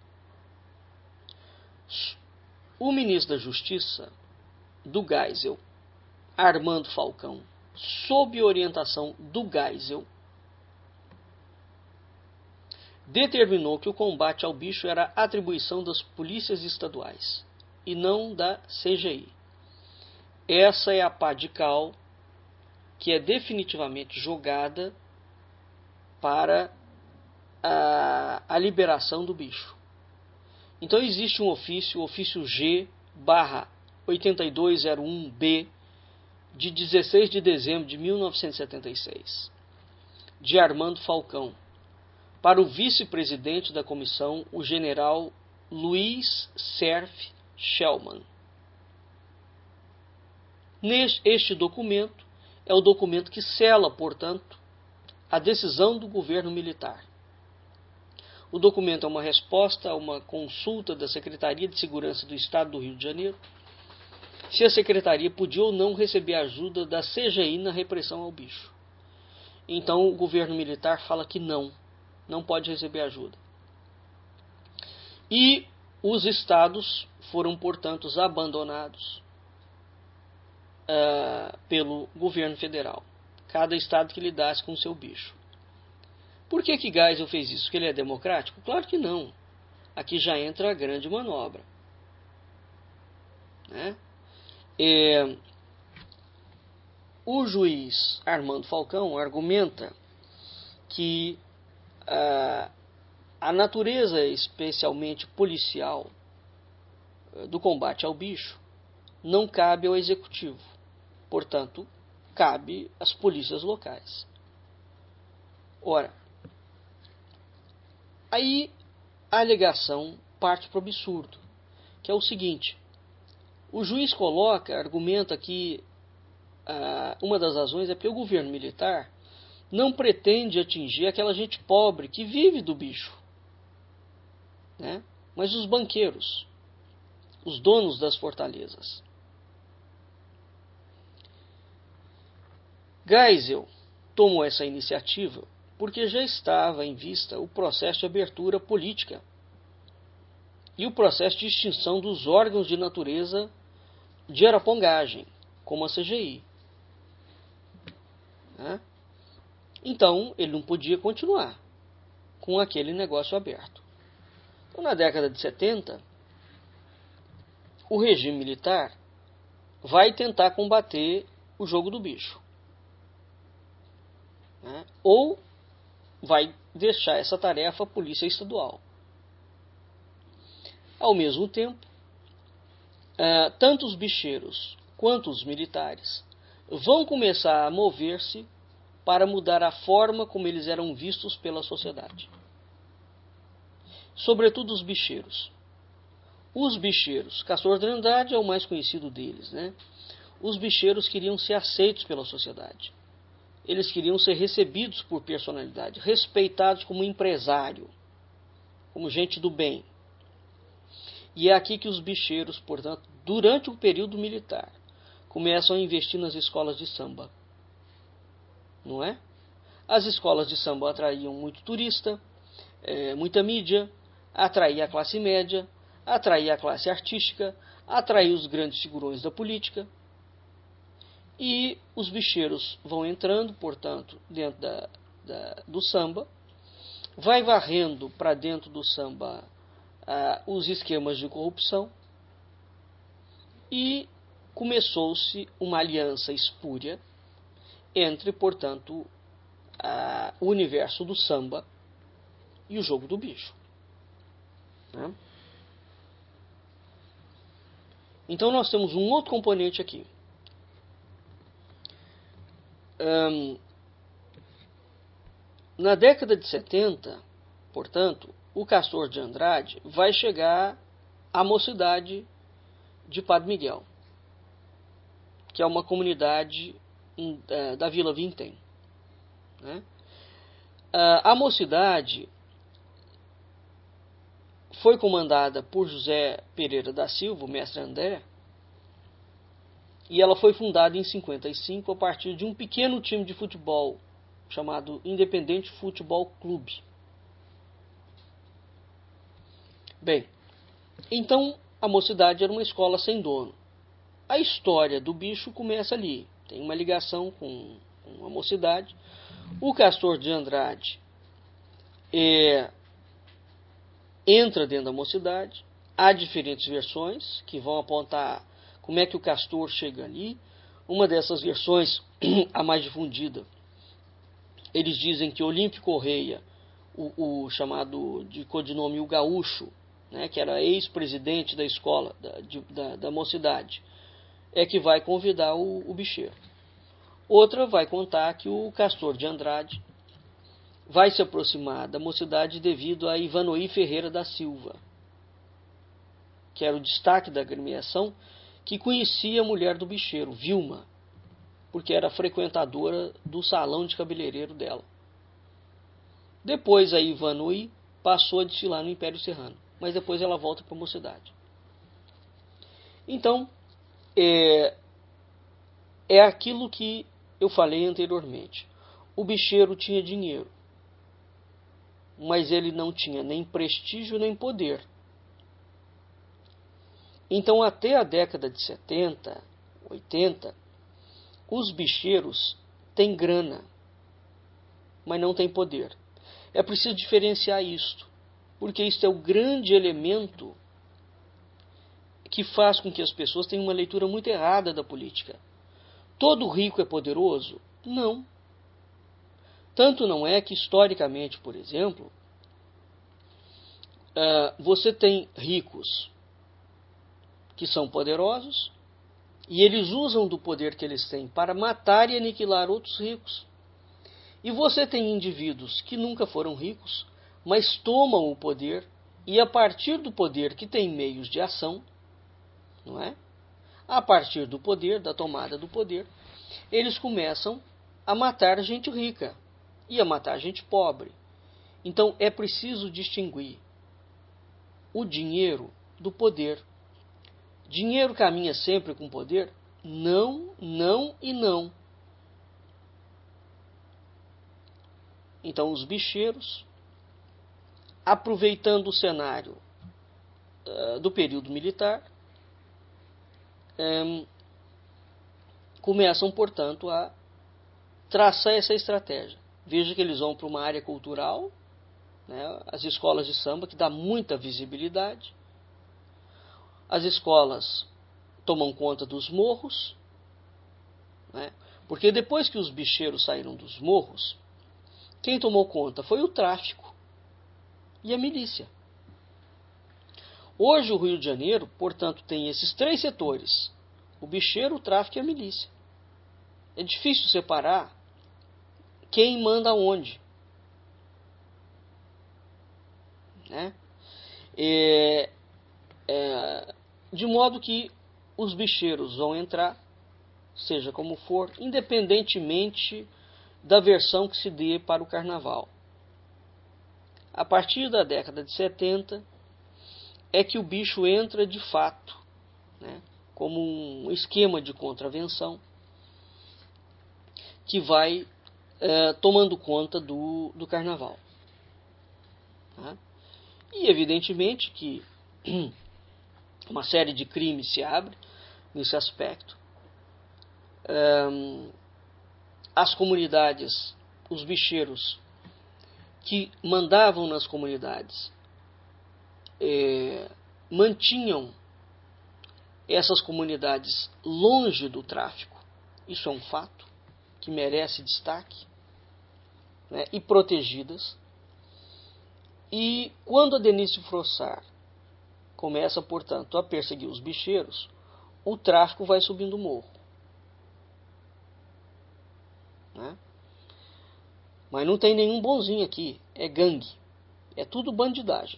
O ministro da Justiça, do Geisel, Armando Falcão, sob orientação do Geisel, determinou que o combate ao bicho era atribuição das polícias estaduais e não da C G I. Essa é a pá de cal que é definitivamente jogada para a, a liberação do bicho. Então existe um ofício, o ofício G barra oito dois zero um B, de dezesseis de dezembro de mil novecentos e setenta e seis, de Armando Falcão, para o vice-presidente da comissão, o general Luiz Serf Schellmann. Este documento é o documento que sela, portanto, a decisão do governo militar. O documento é uma resposta a uma consulta da Secretaria de Segurança do Estado do Rio de Janeiro, se a Secretaria podia ou não receber ajuda da C G I na repressão ao bicho. Então o governo militar fala que não, não pode receber ajuda. E os estados foram, portanto, abandonados uh, pelo governo federal. Cada estado que lidasse com o seu bicho. Por que que Geisel fez isso? Porque ele é democrático? Claro que não. Aqui já entra a grande manobra. Né? É, o juiz Armando Falcão argumenta que a, a natureza especialmente policial do combate ao bicho não cabe ao executivo. Portanto, cabe às polícias locais. Ora, aí a alegação parte para o absurdo, que é o seguinte: o juiz coloca, argumenta que ah, uma das razões é porque o governo militar não pretende atingir aquela gente pobre que vive do bicho, né? Mas os banqueiros, os donos das fortalezas. Geisel tomou essa iniciativa porque já estava em vista o processo de abertura política e o processo de extinção dos órgãos de natureza de arapongagem, como a C G I. Né? Então, ele não podia continuar com aquele negócio aberto. Então, na década de setenta, o regime militar vai tentar combater o jogo do bicho. Né? Ou vai deixar essa tarefa à polícia estadual. Ao mesmo tempo, uh, tanto os bicheiros quanto os militares vão começar a mover-se para mudar a forma como eles eram vistos pela sociedade. Sobretudo os bicheiros. Os bicheiros, Castor de Andrade é o mais conhecido deles, né? Os bicheiros queriam ser aceitos pela sociedade. Eles queriam ser recebidos por personalidade, respeitados como empresário, como gente do bem. E é aqui que os bicheiros, portanto, durante o período militar, começam a investir nas escolas de samba. Não é? As escolas de samba atraíam muito turista, é, muita mídia, atraía a classe média, atraía a classe artística, atraía os grandes figurões da política. E os bicheiros vão entrando, portanto, dentro da, da, do samba, vai varrendo para dentro do samba ah, os esquemas de corrupção e começou-se uma aliança espúria entre, portanto, a, o universo do samba e o jogo do bicho. Né? Então nós temos um outro componente aqui. Um, na década de setenta, portanto, o Castor de Andrade vai chegar à mocidade de Padre Miguel, que é uma comunidade uh, da Vila Vintém. Né? Uh, a mocidade foi comandada por José Pereira da Silva, o mestre André, e ela foi fundada em cinquenta e cinco a partir de um pequeno time de futebol chamado Independente Futebol Clube. Bem, então a mocidade era uma escola sem dono. A história do bicho começa ali, tem uma ligação com, com a mocidade. O Castor de Andrade é, entra dentro da mocidade, há diferentes versões que vão apontar como é que o Castor chega ali. Uma dessas versões, a mais difundida, eles dizem que Olímpio Correia, o, o chamado de codinome o Gaúcho, né, que era ex-presidente da escola, da, de, da, da mocidade, é que vai convidar o, o bicheiro. Outra vai contar que o Castor de Andrade vai se aproximar da mocidade devido a Ivanoí Ferreira da Silva, que era o destaque da agremiação, que conhecia a mulher do bicheiro, Vilma, porque era frequentadora do salão de cabeleireiro dela. Depois a Ivanoí passou a desfilar no Império Serrano, mas depois ela volta para a mocidade. Então, é, é aquilo que eu falei anteriormente. O bicheiro tinha dinheiro, mas ele não tinha nem prestígio nem poder. Então, até a década de setenta, oitenta, os bicheiros têm grana, mas não têm poder. É preciso diferenciar isto, porque isso é o grande elemento que faz com que as pessoas tenham uma leitura muito errada da política. Todo rico é poderoso? Não. Tanto não é que, historicamente, por exemplo, você tem ricos que são poderosos e eles usam do poder que eles têm para matar e aniquilar outros ricos. E você tem indivíduos que nunca foram ricos, mas tomam o poder e, a partir do poder que tem meios de ação, não é? A partir do poder, da tomada do poder, eles começam a matar gente rica e a matar gente pobre. Então é preciso distinguir o dinheiro do poder. Dinheiro caminha sempre com poder? Não, não e não. Então os bicheiros, aproveitando o cenário uh, do período militar, um, começam, portanto, a traçar essa estratégia. Veja que eles vão para uma área cultural, né, as escolas de samba, que dá muita visibilidade. As escolas tomam conta dos morros, né, porque depois que os bicheiros saíram dos morros, quem tomou conta foi o tráfico e a milícia. Hoje o Rio de Janeiro, portanto, tem esses três setores: o bicheiro, o tráfico e a milícia. É difícil separar quem manda onde. Né? É, é, de modo que os bicheiros vão entrar, seja como for, independentemente da versão que se dê para o carnaval. A partir da década de setenta é que o bicho entra de fato, né, como um esquema de contravenção que vai é, tomando conta do, do carnaval. Tá? E evidentemente que uma série de crimes se abre nesse aspecto. Um, as comunidades, os bicheiros que mandavam nas comunidades, é, mantinham essas comunidades longe do tráfico. Isso é um fato que merece destaque, né, e protegidas. E quando a Denise Frossard começa, portanto, a perseguir os bicheiros, o tráfico vai subindo o morro. Né? Mas não tem nenhum bonzinho aqui, é gangue, é tudo bandidagem.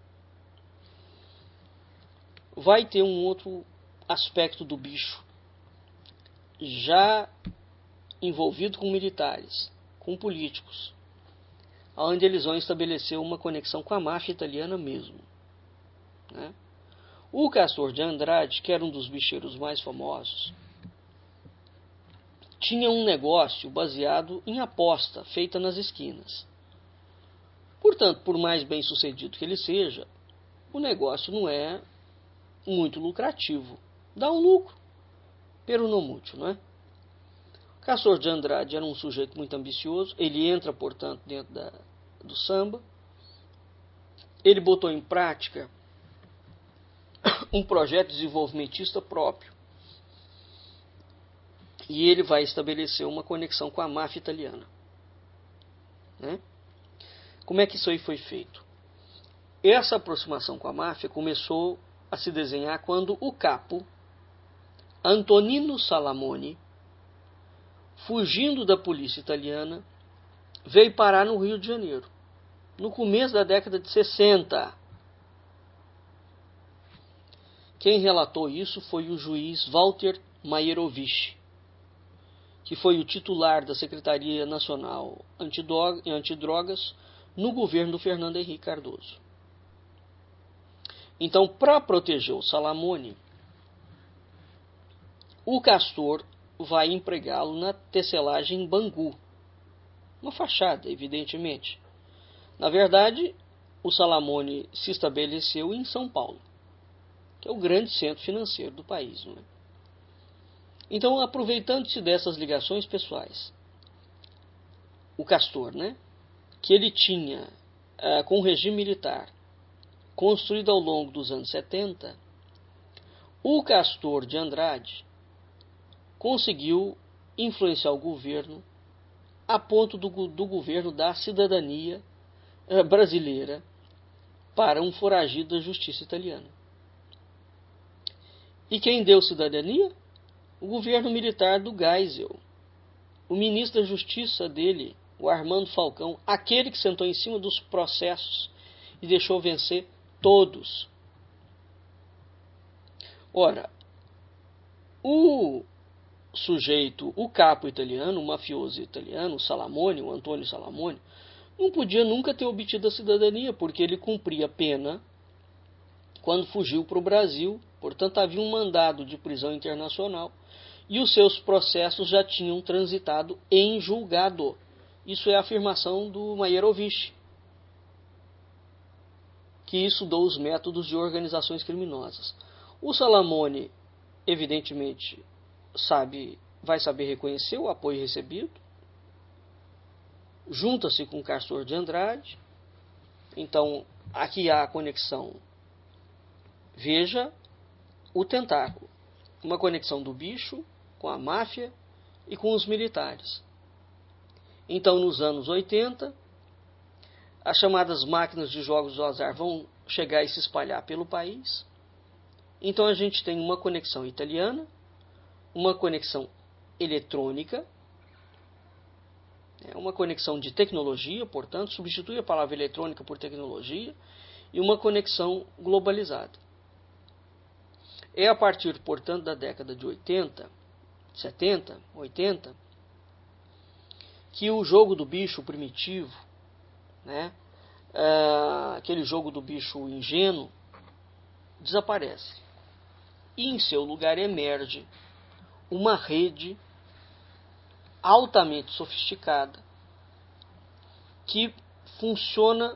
Vai ter um outro aspecto do bicho, já envolvido com militares, com políticos, onde eles vão estabelecer uma conexão com a máfia italiana mesmo. Né? O Castor de Andrade, que era um dos bicheiros mais famosos, tinha um negócio baseado em aposta feita nas esquinas. Portanto, por mais bem sucedido que ele seja, o negócio não é muito lucrativo. Dá um lucro, pero não muito, não é? Castor de Andrade era um sujeito muito ambicioso. Ele entra, portanto, dentro da, do samba. Ele botou em prática um projeto desenvolvimentista próprio. E ele vai estabelecer uma conexão com a máfia italiana. Né? Como é que isso aí foi feito? Essa aproximação com a máfia começou a se desenhar quando o capo Antonino Salamone, fugindo da polícia italiana, veio parar no Rio de Janeiro, no começo da década de sessenta. Quem relatou isso foi o juiz Walter Maierovich, que foi o titular da Secretaria Nacional Antidrogas no governo do Fernando Henrique Cardoso. Então, para proteger o Salamone, o Castor vai empregá-lo na tecelagem em Bangu, uma fachada, evidentemente. Na verdade, o Salamone se estabeleceu em São Paulo, que é o grande centro financeiro do país, não é? Então, aproveitando-se dessas ligações pessoais, o Castor, né, que ele tinha uh, com o regime militar construído ao longo dos anos setenta, o Castor de Andrade conseguiu influenciar o governo a ponto do, do governo dar cidadania uh, brasileira para um foragido da justiça italiana. E quem deu cidadania? O governo militar do Geisel. O ministro da Justiça dele, o Armando Falcão, aquele que sentou em cima dos processos e deixou vencer todos. Ora, o sujeito, o capo italiano, o mafioso italiano, o Salamone, o Antônio Salamone, não podia nunca ter obtido a cidadania, porque ele cumpria pena quando fugiu para o Brasil. Portanto, havia um mandado de prisão internacional e os seus processos já tinham transitado em julgado. Isso é a afirmação do Maierovich, que estudou os métodos de organizações criminosas. O Salamone, evidentemente, sabe, vai saber reconhecer o apoio recebido, junta-se com o Castor de Andrade. Então, aqui há a conexão. Veja o tentáculo. Uma conexão do bicho com a máfia e com os militares. Então, nos anos oitenta, as chamadas máquinas de jogos do azar vão chegar e se espalhar pelo país. Então, a gente tem uma conexão italiana, uma conexão eletrônica, uma conexão de tecnologia, portanto, substitui a palavra eletrônica por tecnologia, e uma conexão globalizada. É a partir, portanto, da década de oitenta, setenta, oitenta, que o jogo do bicho primitivo, né, uh, aquele jogo do bicho ingênuo, desaparece. E em seu lugar emerge uma rede altamente sofisticada que funciona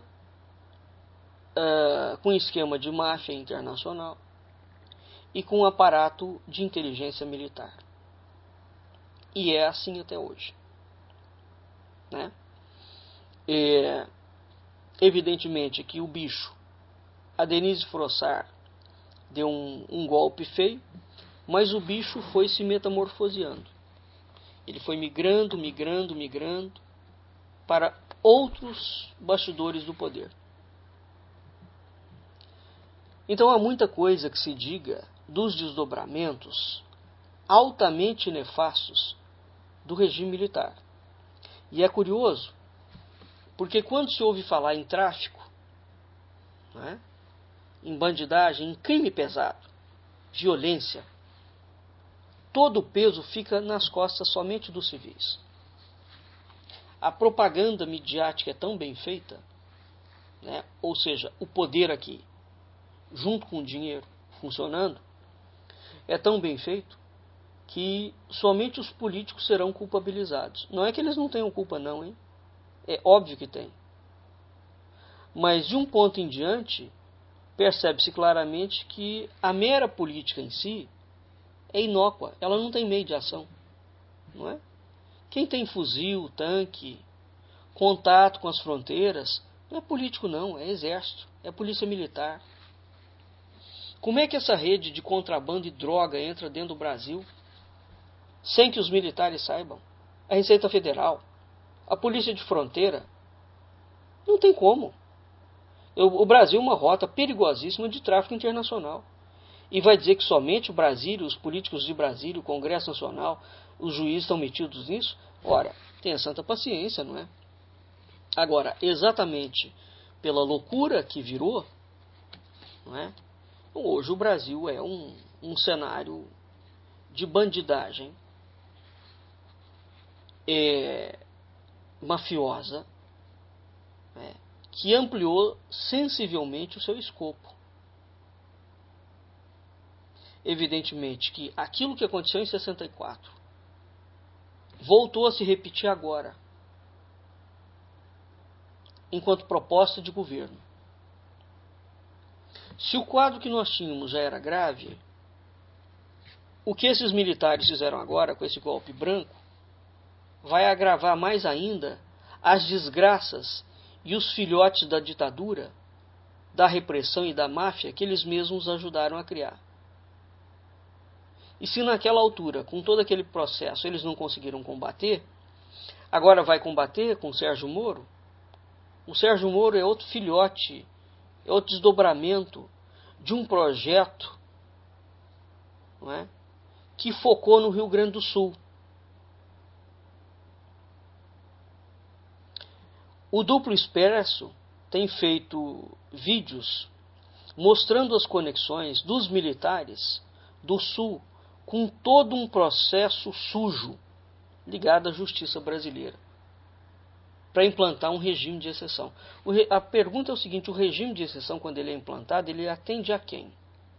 uh, com esquema de máfia internacional e com um aparato de inteligência militar. E é assim até hoje. Né? É, evidentemente que o bicho, a Denise Frossard, deu um, um golpe feio, mas o bicho foi se metamorfoseando. Ele foi migrando, migrando, migrando para outros bastidores do poder. Então há muita coisa que se diga dos desdobramentos altamente nefastos do regime militar. E é curioso, porque quando se ouve falar em tráfico, né, em bandidagem, em crime pesado, violência, todo o peso fica nas costas somente dos civis. A propaganda midiática é tão bem feita, né, ou seja, o poder aqui, junto com o dinheiro funcionando, é tão bem feito que somente os políticos serão culpabilizados. Não é que eles não tenham culpa não, hein? É óbvio que tem. Mas de um ponto em diante, percebe-se claramente que a mera política em si é inócua, ela não tem meio de ação. Não é? Quem tem fuzil, tanque, contato com as fronteiras, não é político não, é exército, é polícia militar. Como é que essa rede de contrabando e droga entra dentro do Brasil sem que os militares saibam? A Receita Federal, a Polícia de Fronteira, não tem como. O Brasil é uma rota perigosíssima de tráfico internacional. E vai dizer que somente o Brasil, os políticos de Brasília, o Congresso Nacional, os juízes estão metidos nisso? Ora, tenha santa paciência, não é? Agora, exatamente pela loucura que virou, não é? Hoje o Brasil é um, um cenário de bandidagem é, mafiosa, é, que ampliou sensivelmente o seu escopo. Evidentemente que aquilo que aconteceu em sessenta e quatro voltou a se repetir agora, enquanto proposta de governo. Se o quadro que nós tínhamos já era grave, o que esses militares fizeram agora com esse golpe branco vai agravar mais ainda as desgraças e os filhotes da ditadura, da repressão e da máfia que eles mesmos ajudaram a criar. E se naquela altura, com todo aquele processo, eles não conseguiram combater, agora vai combater com o Sérgio Moro? O Sérgio Moro é outro filhote, é outro desdobramento de um projeto, não é, que focou no Rio Grande do Sul. O Duplo Expresso tem feito vídeos mostrando as conexões dos militares do Sul com todo um processo sujo ligado à justiça brasileira, para implantar um regime de exceção. Re... A pergunta é o seguinte: o regime de exceção, quando ele é implantado, ele atende a quem?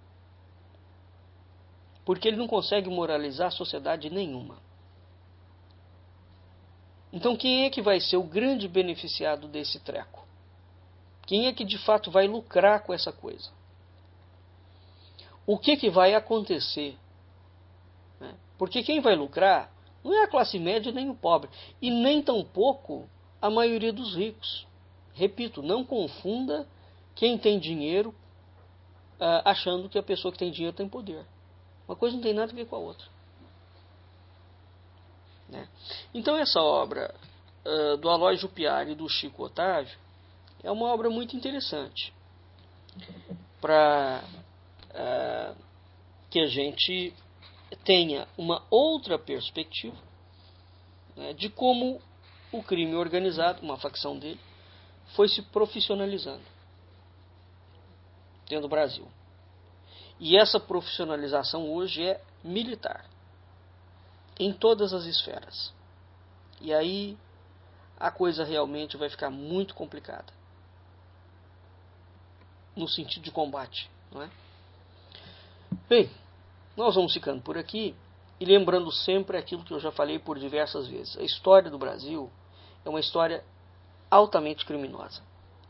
Porque ele não consegue moralizar a sociedade nenhuma. Então quem é que vai ser o grande beneficiado desse treco? Quem é que de fato vai lucrar com essa coisa? O que, que vai acontecer? Porque quem vai lucrar não é a classe média nem o pobre, e nem tampouco a maioria dos ricos. Repito, não confunda quem tem dinheiro uh, achando que a pessoa que tem dinheiro tem poder. Uma coisa não tem nada a ver com a outra. Né? Então essa obra uh, do Aloy Jupiar e do Chico Otávio é uma obra muito interessante para uh, que a gente tenha uma outra perspectiva, né, de como o crime organizado, uma facção dele, foi se profissionalizando dentro do Brasil. E essa profissionalização hoje é militar, em todas as esferas. E aí a coisa realmente vai ficar muito complicada, no sentido de combate, não é? Bem, nós vamos ficando por aqui, e lembrando sempre aquilo que eu já falei por diversas vezes: a história do Brasil é uma história altamente criminosa.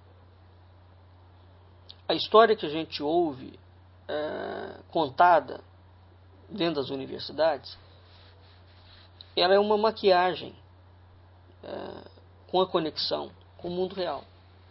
A história que a gente ouve é, contada dentro das universidades, ela é uma maquiagem é, com a conexão com o mundo real.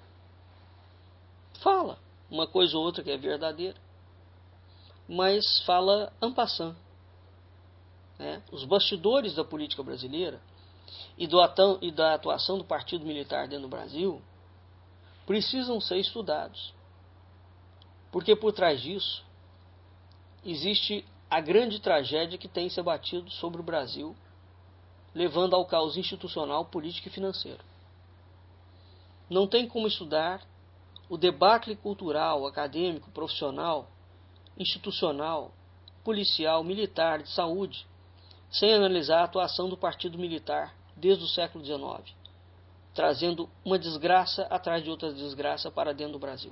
Fala uma coisa ou outra que é verdadeira, mas fala en passant. Né? Os bastidores da política brasileira e, do atão, e da atuação do partido militar dentro do Brasil precisam ser estudados. Porque por trás disso existe a grande tragédia que tem se abatido sobre o Brasil, levando ao caos institucional, político e financeiro. Não tem como estudar o debacle cultural, acadêmico, profissional, institucional, policial, militar, de saúde, sem analisar a atuação do partido militar desde o século dezenove, trazendo uma desgraça atrás de outra desgraça para dentro do Brasil.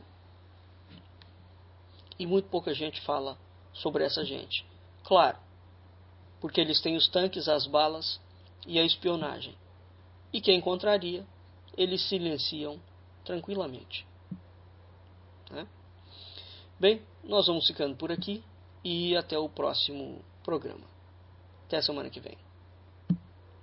E muito pouca gente fala sobre essa gente. Claro, porque eles têm os tanques, as balas e a espionagem. E quem contraria, eles silenciam tranquilamente. Né? Bem, nós vamos ficando por aqui e até o próximo programa. Até a semana que vem.